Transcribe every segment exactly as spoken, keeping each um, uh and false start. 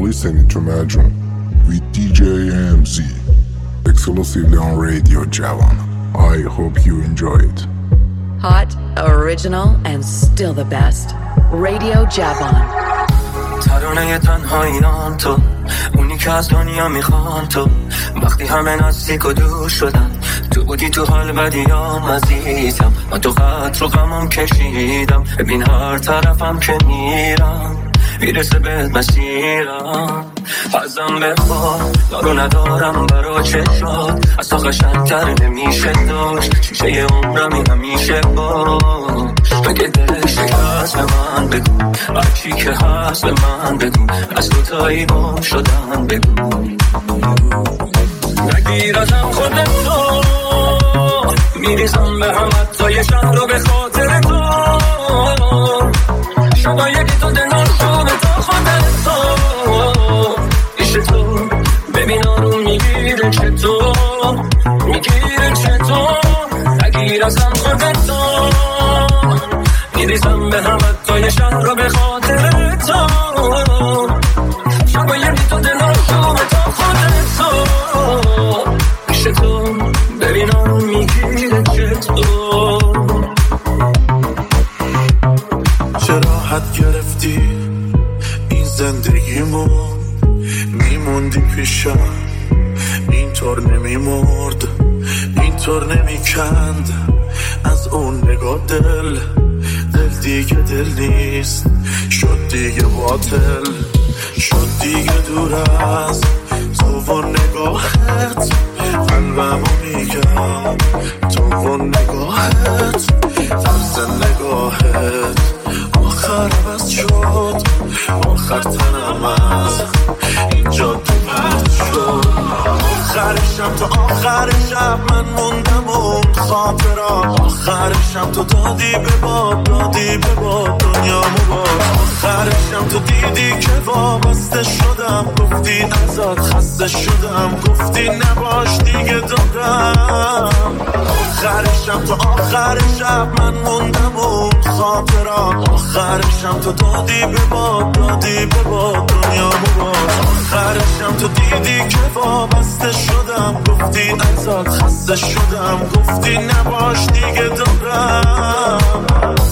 listening to Majun with D J M Z, exclusively on Radio Javan. I hope you enjoy it. Hot, original, and still the best. Radio Javan. ترانه تنهاییان تو، اونی که از دنیا میخوان تو. وقتی همه نزدیک و دور شدن، تو بودی تو حال بدیام عزیزم. من تو خط رو غمم کشیدم، ببین هر طرفم که میرم میرسه بهت مسیرم. ازم بخواه دارو ندارم برا چشات، از تو قشنگتر نمیشه داشت. شیشه عمرمی همیشه باش، بگه دلش شکست به من بگو، هرچی که هست به من بگو، از دوتایی گم شدن بگو. نگیر ازم خودتو، میریزم به هم حتی یه شهر رو به خاطر تو. شما یکی تو دنال شو به تا خودتو، پیش تو ببین آروم میگیره چطور، میگیره چطور. نگیر ازم خودتو، میریزم به هم حتی یه شهر رو به خاطر تو. شما یکی تو دنال شو به تا خودتو، پیش تو ببین آروم میگیره چطور. چرا حد گرفتی این زندگیمو، میموندی پیشم اینطور نمیمرد، اینطور نمیکند از اون نگاه دل. دل دیگه دل نیست، شد دیگه باطل، شد دیگه دور از تو و نگاهت. قلبمو میگم تو و نگاهت، طرز نگاهت آخر بس شد، آخر تنم از اینجا تو پرد شد. آخرشم تو آخر شب من موندم اون خاطرات، آخرشم تو دادی به باد، دادی به باد دنیامو باد. آخرشم تو دیدی که وابسته شدم، گفتی ازت خسته شدم، گفتی نباش دیگه دادم. آخرشم تو آخر شب من موندم اون خاطرات، آخرشم تو دادی به باد، دادی به باد دنیامو باد. آخرشم تو دیدی که وابسته شدم، گفتی ازت خسته شدم، گفتی نباش دیگه دادم.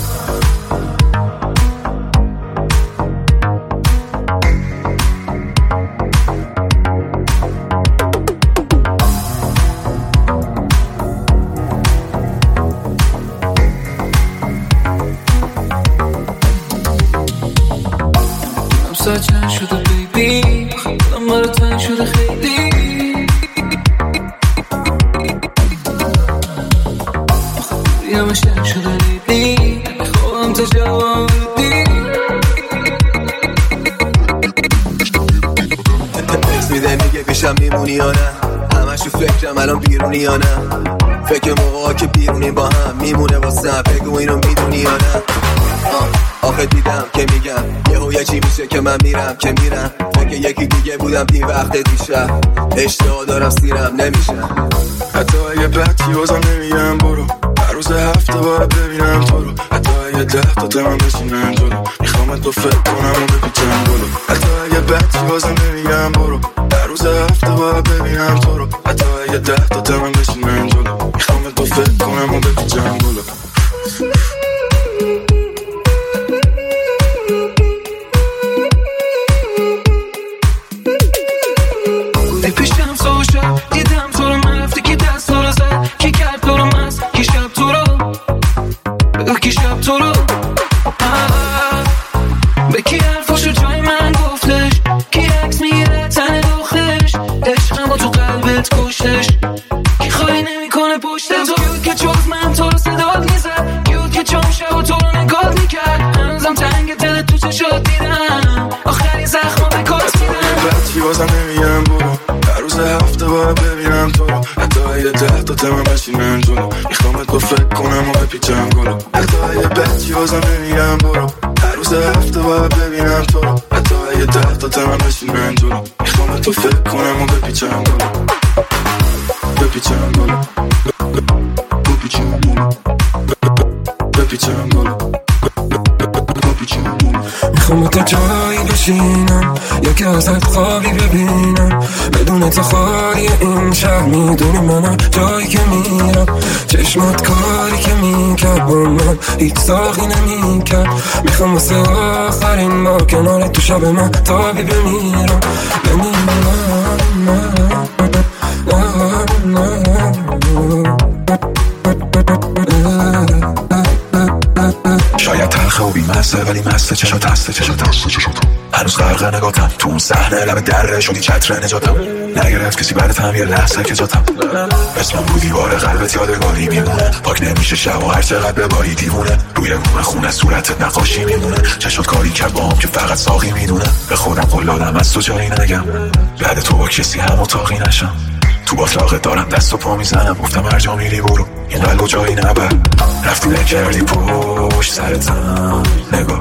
چند شده بیبی، خودم برا تنگ شده خیلی. خوری همش تنگ شده بیبی، خودم تا جواب بدی. تکس میده میگه پیشم میمونی یا نه، همشو فکرم الان بیرونی یا نه. فکر موقعا که بیرونی با هم میمونه واسم، بگو اینو میدونی یا نه. آخه دیدم که میگم یهو یه چی میشه که من میرم که میرم. فکر یکی دیگه بودم دی وقت دیشب، اشتها دارم سیرم نمیشم. حتی اگه بدی بازم نمیگم برو، هر روز هفته باید ببینم تو رو. حتی اگه ده تا تمام بشینم جلو، میخوام تو فکر کنم و بپیچم جلو. حتی اگه بدی بازم نمیگم برو، هر روز هفته باید ببینم تو رو. حتی اگه ده تا تمام بشینم جلو، میخوام تو فکر کنم و بپیچم جلو. پیشم سو شب دیدم تو رو، من رفته کی دست تو رو زد، کی کرد تو رو مست، کی شب تو رو بگو، کی شب تو رو به کی حرفاشو جای من گفتش، کی عکس میگیره تن دخترش، عشقم با تو قلبت کشتش، کی خواهی نمی کنه پشت تو. کیود که جز من تو رو صدات میزد، کیود که چون شب و تو رو نگات میکرد. هنوزم تنگ دل تو چشات دیدم، آخرین زخم به کاس میدم. بچی بازم نمیگم برو، هر روز هفته باید ببینم تو رو. حتی اگه ده تا تمام بشینم جلو، میخوام تو فکر کنم و بپیچم گلو. حتی اگه بچی بازم نمیگم برو، هر روز هفته باید ببینم تو رو. حتی اگه ده تا تمام بشینم جلو، میخوام تو فکر کنم و بپیچم گلو، بپیچم گلو، بپیچم گلو، بپیچم گلو، بپیچم گلو. میخوام تو جایی بشینم، یا که ازت خوابی ببینم بدون تو خالی این شهر. میدونی منم جایی که میرم چشمات کاری که میکرد با من هیچ ساقی نمیکرد. میخوام واسه آخرین با کنار تو شب من تابی بمیرم بمیرم. شاید تلخه و بیمسته ولی مسته چشات هسته چشات هسته چشات هنوز غرق نگاتم تو اون صحنه لب دره شدی چتر نجاتم. نگرفت کسی بعدتم یه لحظه که جاتم اسمم بودی باره قلبت یادگاری میمونه پاک نمیشه شب و هر چقدر بباری دیوونه روی بوم خونه صورتت نقاشی میمونه چشات کاری کرد با هم که فقط ساقی میدونه به خودم قول دادم از تو جایی نگم بعد تو با کسی هم اتاقی نشم تو باطلاقت دارم دست و پا میزنم گفتم هر جا میری برو این قلب و جایی نبر رفتی نکردی پشت سرتم نگاه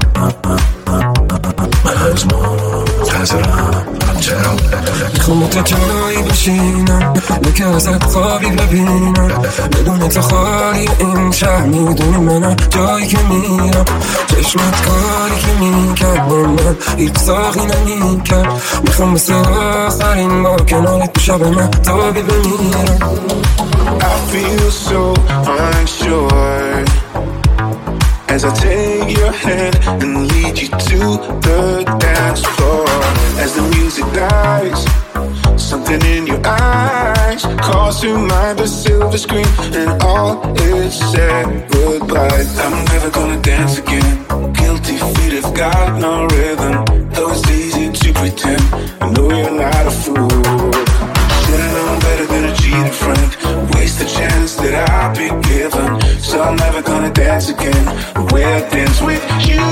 من هنوز منتظرم چرا میخوام تو جایی بشینم یکی ازت خوابی ببینم بدون تو خالی این شهر. میدونی منم جایی که میرم چشمت کاری که میکرد با من هیچ ساقی نمیکرد. میخوام مثل آخرین با کنارت تو شب من تابی بمیرم. I feel so unsure as I take your hand and lead you to the dance floor. As the music dies, something in your eyes calls to mind the silver screen, and all is said goodbye. I'm never gonna dance again. Guilty feet have got no rhythm, though it's easy to pretend. I know you're not a fool. Should've known better than a cheating friend. Waste the chance that I've been given. So I'm never gonna dance again. The way I dance with you.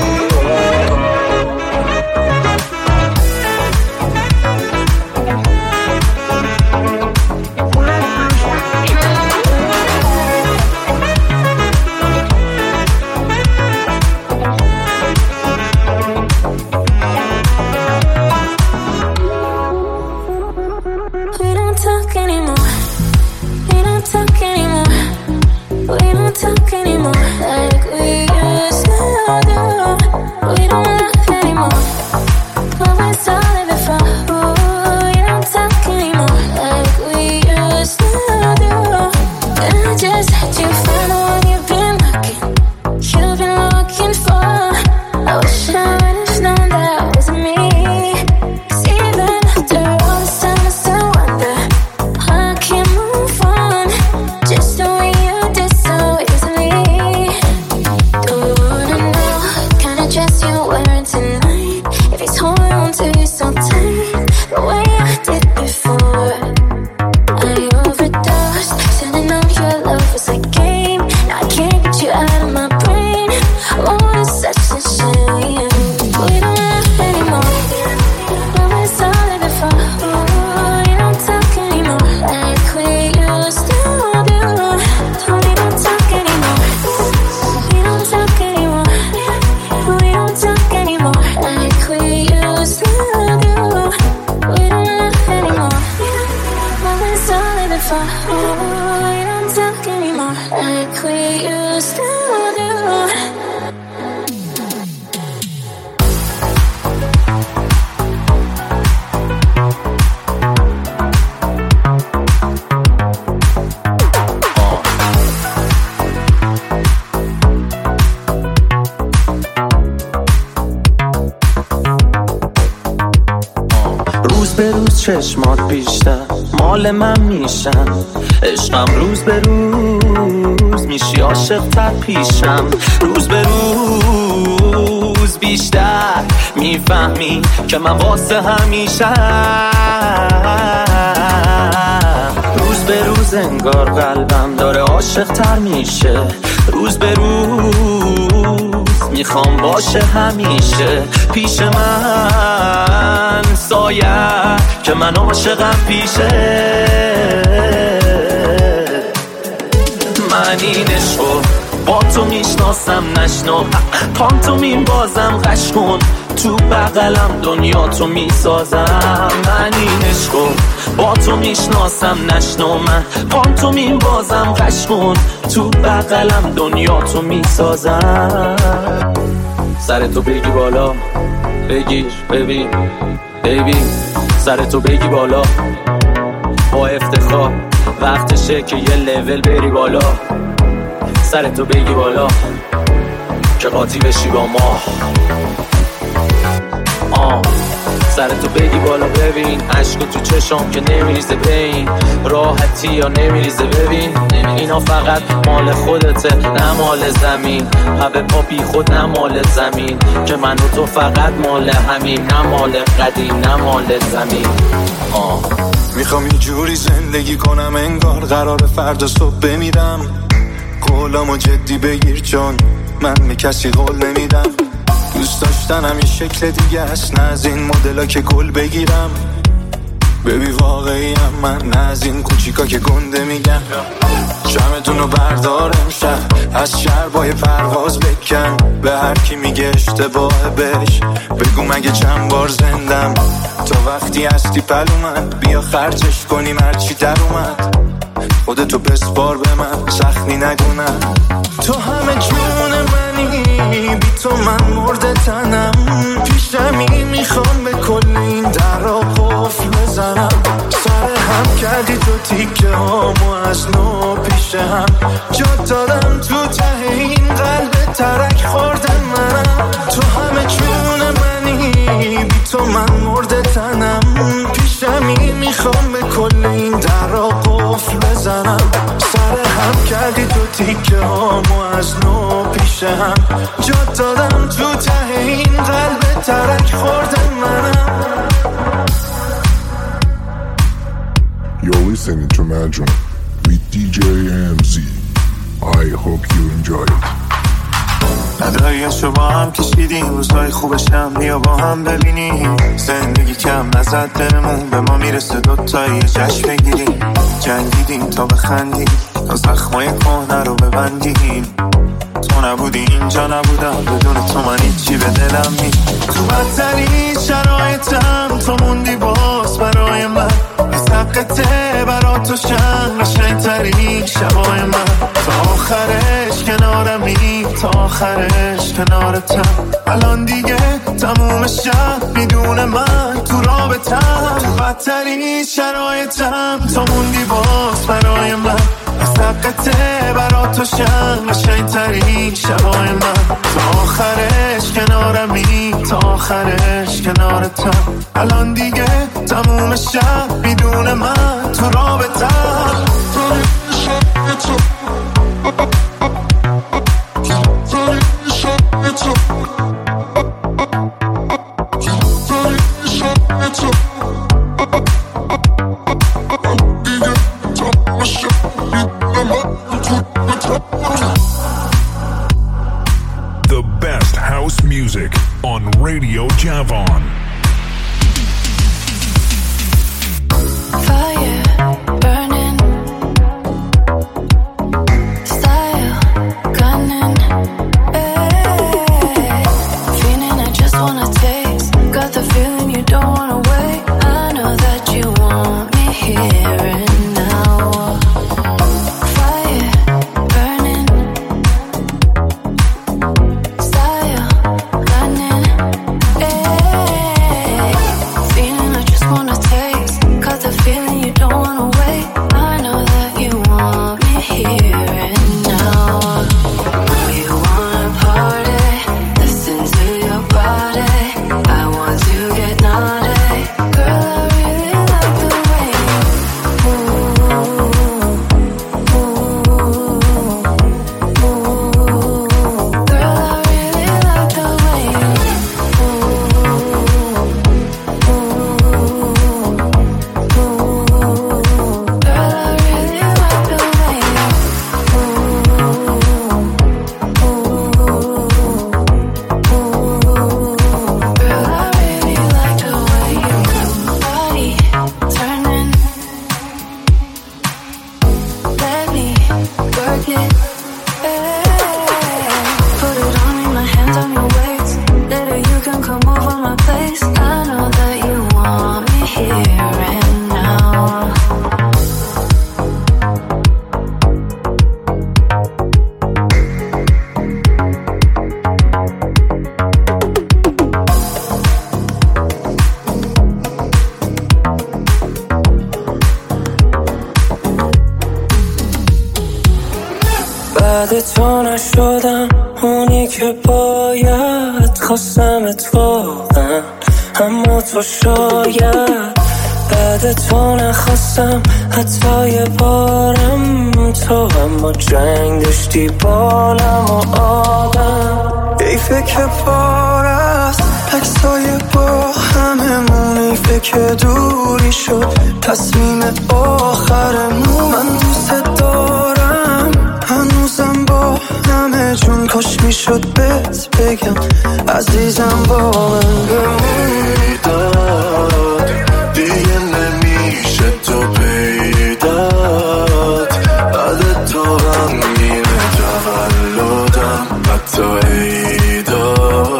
چشمات بیشتر مال من میشن عشقم روز به روز میشی عاشق تر پیشم روز به روز بیشتر میفهمی که من واسه همیشه روز به روز انگار قلبم داره عاشق تر میشه روز به روز میخوام باشه همیشه پیش من سایه که من عاشقم پیشه من این عشقو با تو میشناسم نشنو پانتومین بازم قش کن تو بغلم دنیا تو میسازم من این عشقو با تو میشناسم نشنو من پانتومین بازم قش کن تو بغلم دنیا تو میسازم سر تو بگی بالا بگیر ببین بیبی سرتو بگی بالا با افتخار، وقتشه که یه لول بری بالا. سرتو بگی بالا که قاطی بشی با ما. آه سرتو بگی بالا ببین، عشق تو چشم که نمیریزه بین، راحتی یا نمیریزه ببین. اینا فقط مال خودته نه مال زمین، هبه پا بی خود نه مال زمین، که من و تو فقط مال همین، نه مال قدیم نه مال زمین. آه میخوام یه جوری زندگی کنم انگار قرار فردا صبح بمیرم. قولامو جدی بگیر چون من به کسی قول نمیدم. دوست داشتنم یه شکل دیگه است، نه از این مدلا که گل بگیرم. ببی واقعی هم من، نه از این کوچیکا که گنده میگم. شمتونو بردار امشب از شربای پرواز بکن، به هر کی میگه اشتباه بهش بگو مگه چند بار زندم. تا وقتی هستی پلومن بیا خرجش کنیم هرچی در اومد. خودتو بسپار به من سختی نگونم. تو همه جون منی، بی تو من مرده تنم. پیشمی میخوام به کل این درا قفل بزنم. سر هم کردی تو تیکه هامو از نو پیش هم جا دادم. تو ته این قلب ترک خورده منم. تو همه جون منی، بی تو من مرده تنم. پیشمی میخوام به کل این درا قفل بزنم. سر هم کردی تو تیکه هامو از نو پیش هم جا دادم. تو ته این قلب ترک خورده منم. You're listening to Imagine with دی جی ام زی. I hope you enjoy it. ندایشو با هم کشیدیم، روزای خوبشم بیا با هم ببینیم. زندگی کم نزد بهمون، به ما میرسه دوتایی جشن بگیریم. جنگیدیم تا بخندیم، تا زخمای کهنه رو ببندیم. تو نبودی اینجا نبودم، بدون تو من هیچی به دلم نیست. تو بدترین شرایطم تو موندی باز برای من. از حقته برا تو شن قشنگترین شبای من. تا آخرش کنارمی، تا آخرش کنارتم. الان دیگه تموم شب میدونه من تو رابطم. تو بدترین شرایطم تو موندی باز برای من. از حقته برا تو شن قشنگترین شبای من. تا آخرش کنارمی، تا آخرش کنارتم. الان دیگه تموم شب میدونه من تو رابطم. The best house music on Radio Javon. Fire burning, style gunning, ay. Feeling I just wanna taste. Got the feeling you don't wanna wait. I know that you want me here and now. Fire burning, style gunning, ay. Feeling I just wanna taste. Got the feeling you don't wanna wait. I know that you want me here and now. Know you wanna party, listen to your body. I want to get naughty. Girl, I really like the way you move, move, move. Girl, I really like the way you move, move. Girl, I really like the way you Girl, I really like the way you move. Body turning, let me work it. Hey. Put it on me, my hands on your waist. Later you can come over my place. I know that you want me here and now. بعد تو نشدم اونی که باید، خواستم اتفاقا اما تو شاید. بعد تو نخواستم حتی یه بارم تو، اما جنگ داشتی بالم و آبم. حیفه که بار است عکسای با هممون، حیفه که دوری شد تصمیم آخرمون. من دوست دارم هنوزم با همه جون، کاش میشد بهت بگم عزیزم با من بمونی. داد دیگه نمیشه تو پیدات، بعد تو هم میره تولدم حتی عیدا،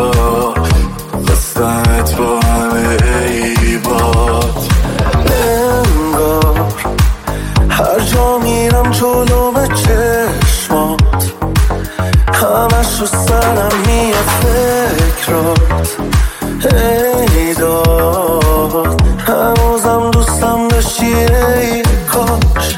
خواستمت با همه عیبات. انگار هر جا میرم جلو به چشمات، همش رو سرم میاد فکرات. ای داد هنوزم دوستم داشتی ای کاش.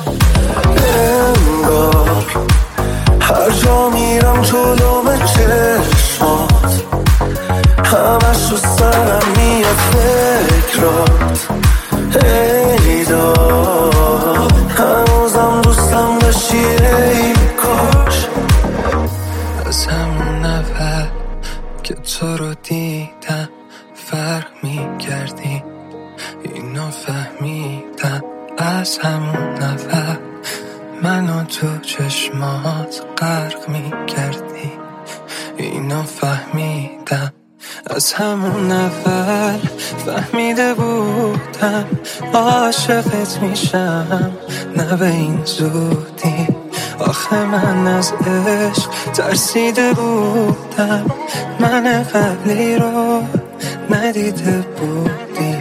انگار هر جا میرم جلو به چشمات، همش رو سرم میاد فکرات. ای داد هنوزم دوستم داشتی ای کاش. از همون نفر که تو رو دیدم فرق می‌کردی، اینو فهمیدم. از همون نفر منو تو چشمات غرق می‌کردی، اینو فهمیدم. از همون نفر فهمیده بودم عاشقت میشم، نه به این زودی. آخه من از عشق ترسیده بودم، من قبلی رو ندیده بودی.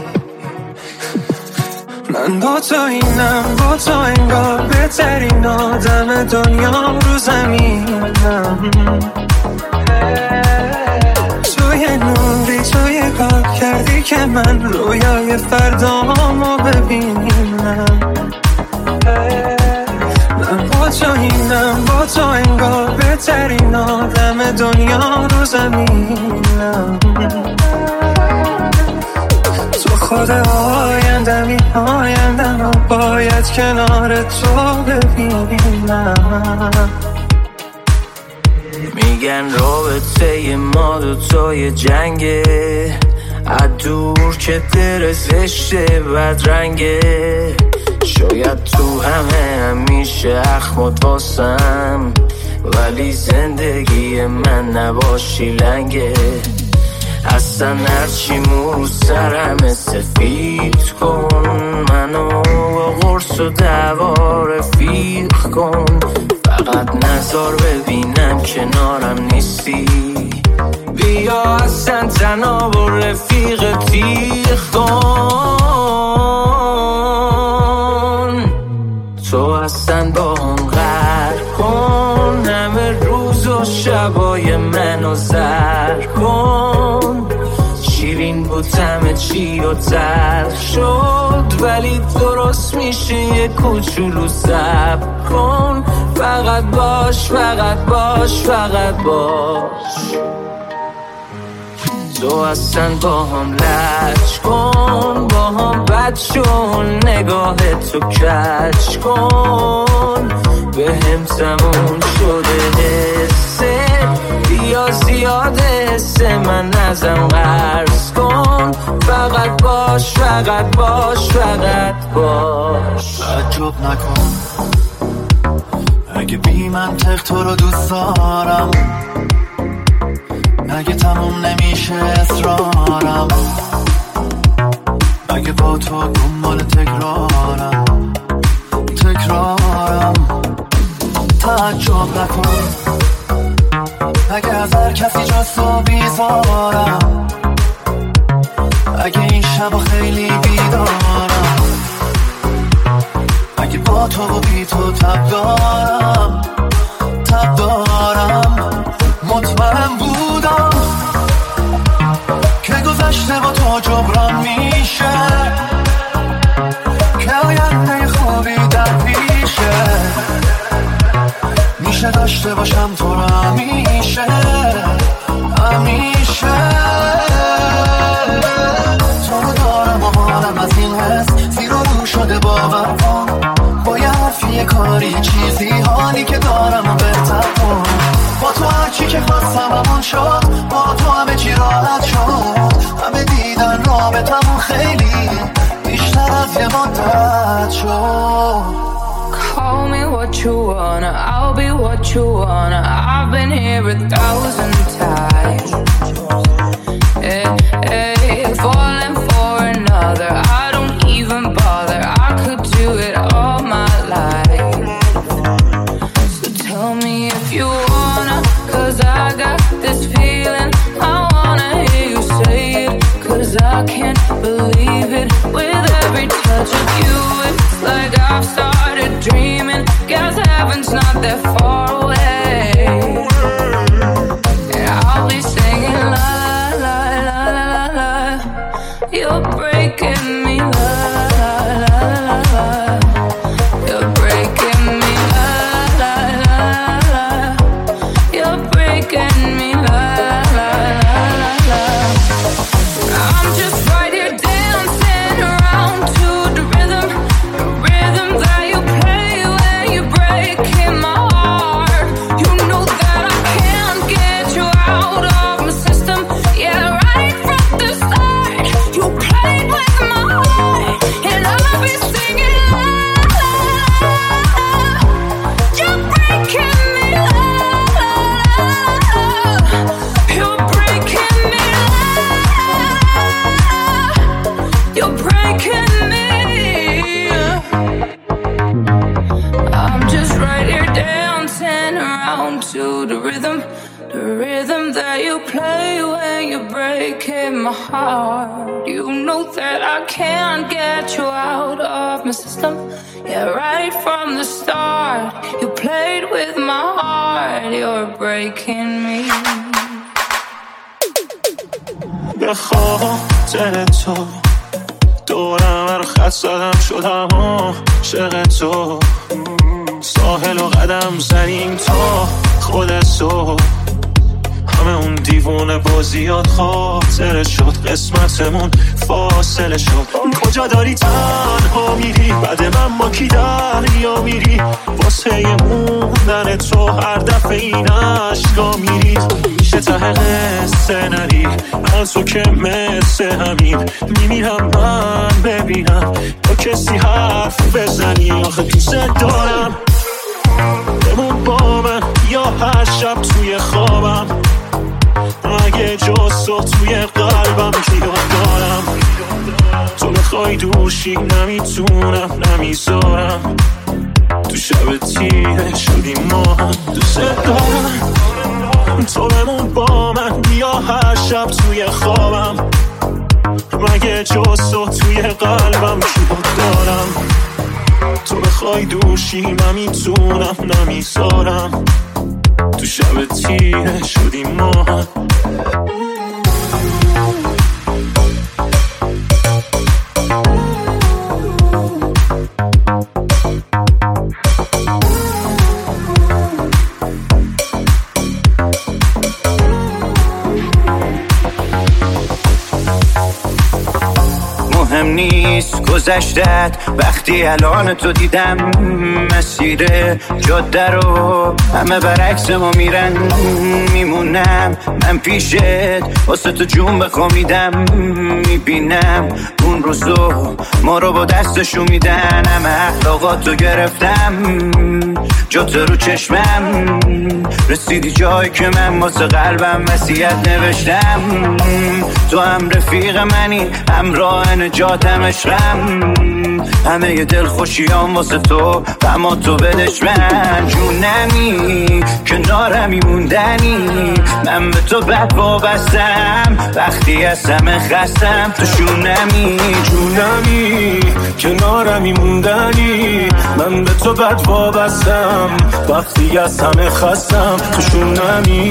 من با تو اینم، با تو انگار بهترین آدم دنیام رو زمینم. توی نوری توی کار کردی که من رویای فردامو ببینم. من با تو اینم، با تو انگار بهترین آدم دنیا رو زمینم. تو خود آیندمی آیندم، باید کنار تو ببینم. میگن رابطه ما دوتای جنگه، از دور که در زشته بدرنگه. شاید تو همه همیشه اخمت واسم، ولی زندگی من نباشی لنگه. اصلا هرچی مو سرم سفید کن، منو با قرص و دوا رفیق کن. فقط نظر ببینم کنارم نیستی، بیا اصلا تنها با رفیق تیغ کن. تو اصلا با هم غر کن، همه روز و شبای منو زر کن. شیرین بود همه چی و تلخ شد، ولی درست میشه یه کوچولو صبر کن. فقط باش فقط باش فقط باش. تو اصلا با هم لج کن، با هم بد شون، نگاه تو کج کن. به هم تموم شده حسه، بیا زیاده حسه من ازم قرض کن. فقط باش فقط باش فقط باش. تعجب نکن اگه بی منطق تو رو دوست دارم، اگه تموم نمیشه اصرارم، اگه با تو دنبال تکرارم تکرارم. تعجب نکن اگه از هر کسی جستو بیزارم، اگه این شب خیلی بیدارم، اگه با تو و بی تو تب دارم تب دارم. مطمئن بودم که گذشته با تو جبران میشه، که آینده خوبی در پیشه. همیشه داشته باشم تو رو، همیشه همیشه تو رو دارم و حالم از این حس زیر و رو شده باور کن. با یه حرفی کاری چیزی حالی که دارم و بهتر کن. با تو هرچی که خواستم همون شد، با تو همه چی راحت شد. همه دیدن رابطمون خیلی بیشتر از یه مدت شد. Call me what you wanna, I'll be what you wanna. I've been here a thousand times. Hey, hey, falling for another, I don't even bother. I could do it all my life. So tell me if you wanna, cause I got this feeling. I wanna hear you say it, cause I can't believe it. With every touch of you, it's like I've started dreaming. Guess heaven's not that far away. And I'll be singing la la la la la la. You're breaking me la la la la la. You're breaking me la la la la. You're breaking me la la la la. I'm just right here dancing around to the rhythm, the rhythm that you play when you're breaking my heart. You know that I can't get you out of my system. Yeah, right from the start, you played with my heart, and I'll be singing la la la. You're breaking me la la la. You're breaking me la. You're breaking me. I'm just right here dancing around to the rhythm, the rhythm that you play when you're breaking my heart. You know that I can't get you out of my system. Yeah, right from the start, you played with my heart. You're breaking me. به خاطر تو دورم هر خط زدم شدم عاشق تو. ساحل و قدم زنیم تا خود تو. همه اون دیوونه بازیات خاطره شد، قسمتمون فاصله شد. کجا داری تنها میری بعد من با کی دریا میری؟ واسه موندن تو هر دفعه این عشقا میری. میشه ته قصه نری از تو که مثل همین میمیرم من ببینم با کسی حرف بزنی. آخه دوست دارم بمون با من یا هر شب توی خوابم. اگه جز تو توی قلبم کی دارم. تو بخوای دوشی نمیتونم نمیذارم. تو شب تیره شدیم ما هم دوست دارم. تو بمون با من بیا هر شب توی خوابم. مگه جز تو توی قلبم کی دارم. تو بخوای دوشی نمیتونم نمیذارم. تو شب تیره شدیم ما هم. مهم نیست گذشتت وقتی الان تو دیدم. مسیر جاده رو همه برعکس ما میرن. میمونم من پیشت واسه تو جون بخوا میدم. میبینم اون روزو ما رو با دستشو میدن. همه اخلاقاتو گرفتم جات رو چشمم. رسیدی جایی که من واسه قلبم وصیت نوشتم. تو هم رفیق منی همراه نجاتم عشقم. همه ی دل خوشیام واسه تو غما تو بدش من. جونمی کنارمی موندنی من به تو بد وابستم. وقتی از همه خستم تو شونمی. جونمی کنارمی موندنی من به تو بد وابستم. وقتی از همه خستم تو شونمی.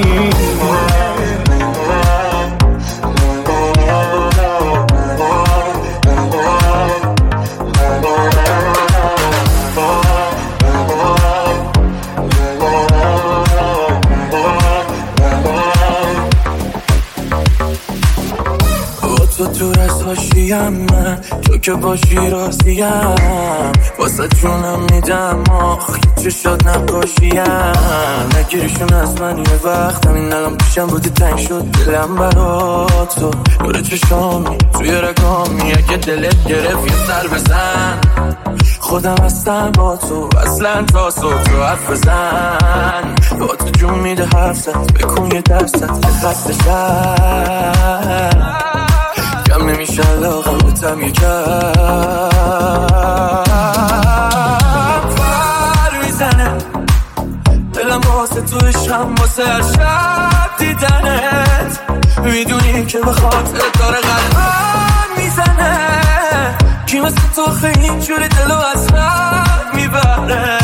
نقاشیم من، تو که باشی راضیم، واسه جونم میدم آخ چه شاد نقاشیم. نگیریشون از من یه وقت، همین الان پیشم بودی تنگ شد دلم برا تو. دور چشامی توی رگامی، اگه دلت گرفت یه سر بزن، خودم هستم با تو اصلا تا صبح تو حرف بزن. با تو جون میده حرفت، بکن یه دستت که خسته شد، کم نمیشه علاقم بتم یکم. پر میزنه دلم واسه تو عشقم، واسه هر شب دیدنت، میدونی که به خاطر داره قلبم میزنه. کی مثل تو خیلی اینجوری دلو از رد میبره.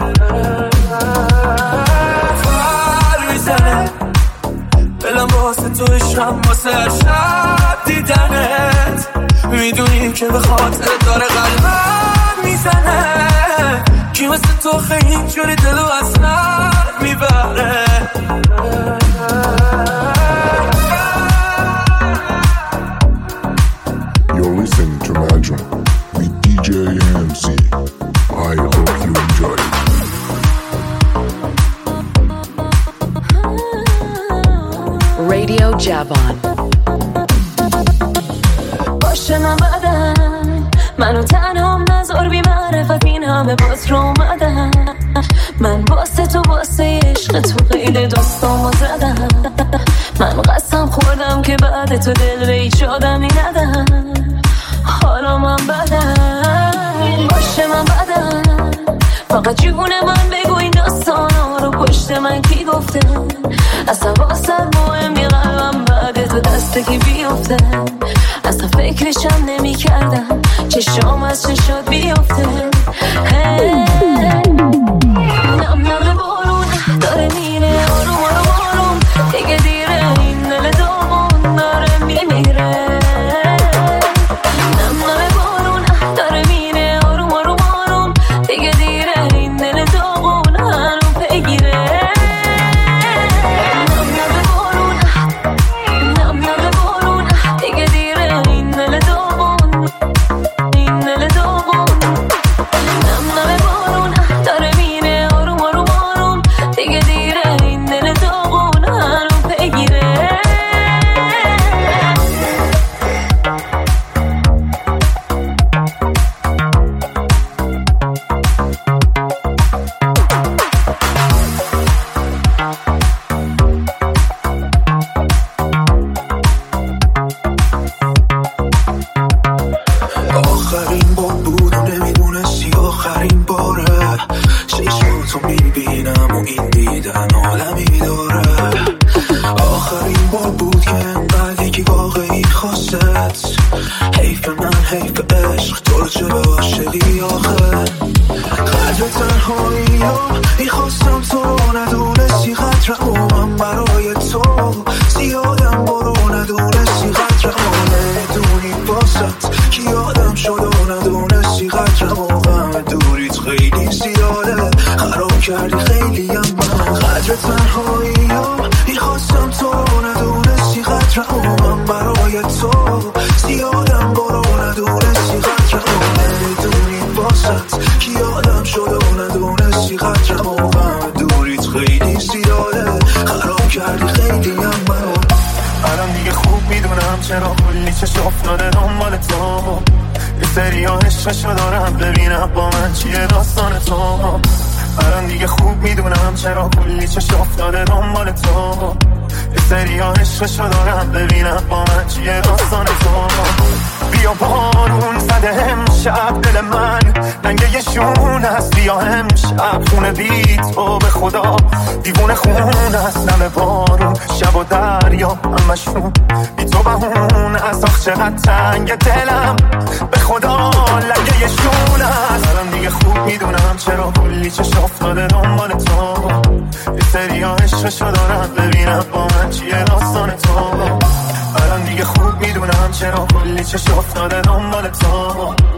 پر میزنه دلم واسه تو عشقم، واسه هر شب دیدنت، میدونی که به خاطر داره قلبم میزنه. کی مثل تو خیلی اینجوری دلو از رد میبره. You're listening to Magic with D J M C. I hope you enjoy it. Radio Javon. باشه من بدن منو تنها نذار بی معرفت، این همه باز رو اومدن. من واسه تو واسه عشق تو قید داستامو زدم. من قسم خوردم که بعد تو دل به هیچ آدمی ندم. حالا من بدن باشه من بدن، فقط جون من بگو این داستانا رو پشت من کی گفته. اصلا واسه مهمی قلبم بعد تو دست کی بیفته. اصلا فکرشم نمی کردم چشام از چشات بیفته. نم نم بارون داره میره آروم آروم آروم، دیگه دیره این دل داغون داره میمیره. نم نم بارون داره میره آروم آروم آروم، دیگه دیره این دل داغون هنو بگیره. نم نم بارون نم نم بارون، دیگه دیره این دل داغون این دل داغون. نم نم بارون داره میره آروم آروم آروم، دیگه دیره این دل داغون هنو بگیره. آخرین بار بود و نمیدونستی آخرین باره. چشماتو میبینم و این دیدن عالمی داره. آخرین بار بود که انقدر یکی واقعی خواست. حیف من حیف عشق، تو رو چرا عاشقی آخه. قدر تنهایی ها میخواستم تو رو ندونستی قدرم و من برای تو زیادم برو ندونستی قدرم و نمیدونی باست کی آدم شد و ندونستی قدرم و غم دوریت خیلی زیاده. خراب کردی خیلی هم من قدر تنهایی ها میخواستم تو رو ندونستی قدرم و من برای تو زیادم برو ندونستی قدرم و نمیدونی باست کی آدم شد و ندونستی قدرم و غم دوریت خیلی زیاده. خراب کردی خیلی هم من. الان دیگه خوب میدونم چرا کلی چش افتاده دنبال تو. یه سری ها عشقشو دارم ببینم با من چیه داستان تو. الان دیگه خوب میدونم چرا کلی چش افتاده دنبال تو. یه سری ها عشقشو دارم ببینم با من چیه داستان تو. بیا بارون زده امشب دل من لنگه یه شون هست. بیا امشب خونه بی تو به خدا دیوونه خون هست. نم بارون شب و دریا همشون بی تو بهون از آخ چقدر تنگ دلم به خدا لنگه یه شون هست. الان دیگه خوب میدونم چرا کلی چش افتاده دنبال تو. یه سری ها عشقشو دارم ببینم با من چیه داستان تو. الان دیگه خوب میدونم چرا کلی چش افتاده دنبال تو. یه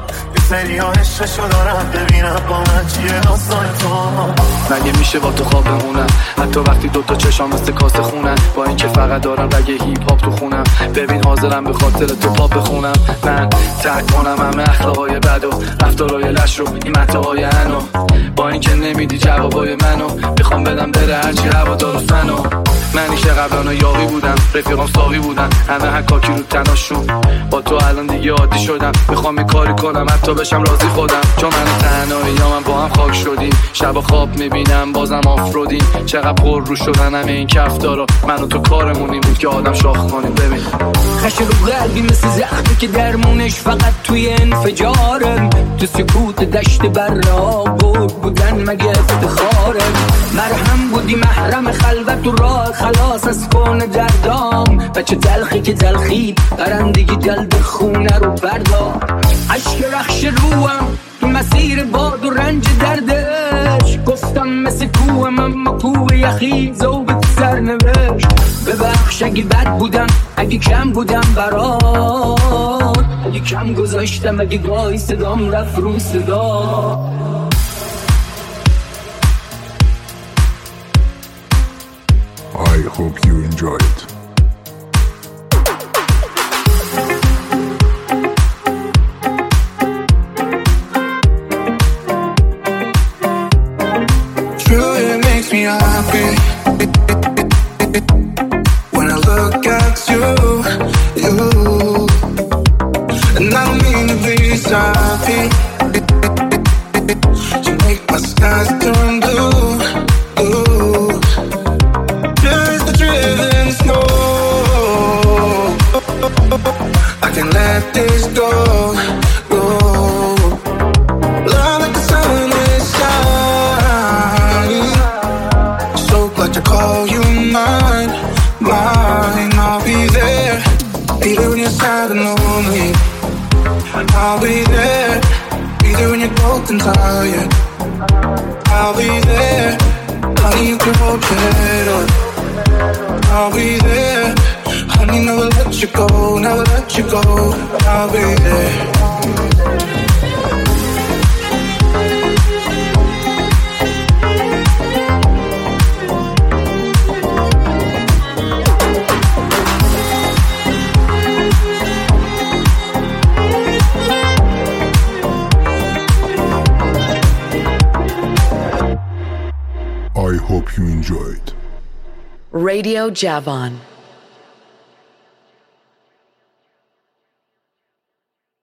سری ها عشقشو دارم ببینم با من چیه داستان تو. مگه میشه با تو خواب بمونم حتی وقتی دوتا چشام مثل کاسه خونن، با اینکه فقط دارم رگ هیپ هاپ تو خونم. ببین حاضرم به خاطر تو پاپ بخونم، من ترک کنم همه اخلاقای بد و رفتارای لش رو، این متاهای انو. با اینکه نمیدی جوابای منو، میخوام بدم بره هرچی هوادار و فنو. منی که قبلا یاقی بودم، رفیقام ساقی بودن، همه حکاکی رو تناشون. با تو الان دیگه عادی شدم، میخوام این کاری کنم حتی بشم راضی خودم. چون من تنهایی یا من با هم خاک شدیم، شب خواب میبینم بازم آفرودیم. چقدر پر رو شدن همه این کفتارا، من و تو کارمون این بود که آدم شاخ کنیم. ببین خش رو قلبی مثل زخمی که درمونش فقط توی انفجارم. تو سکوت دشت برابر بودن مگه افتخارم. مرهم بودی محرم خلوت و راه خلاص از کون دردام. بچه تلخی که تلخی برندگی جلد خونه رو بردار. عشق رخش روم تو مسیر باد و رنج دردش. گفتم مثل کوهم اما کوه یخی زوبت سر نوشت. ببخش اگه بد بودم، اگه کم بودم برات، اگه کم گذاشتم، اگه گاهی صدام رفت رو صدا. I hope you enjoy it. Truly makes me happy when I look at you, you. And I don't mean to be sappy. You make my skies turn blue, blue. Just the driven snow. I can't let this go, go. Love like the sun is shining. So glad to call you mine, mine. I'll be there, be there when you're sad and lonely. I'll be there, be there when you're broke and tired. I'll be there, honey, you can hold your head up. I'll be there, honey, never let you go, never let you go. I'll be there. I hope you enjoyed. Radio Javon.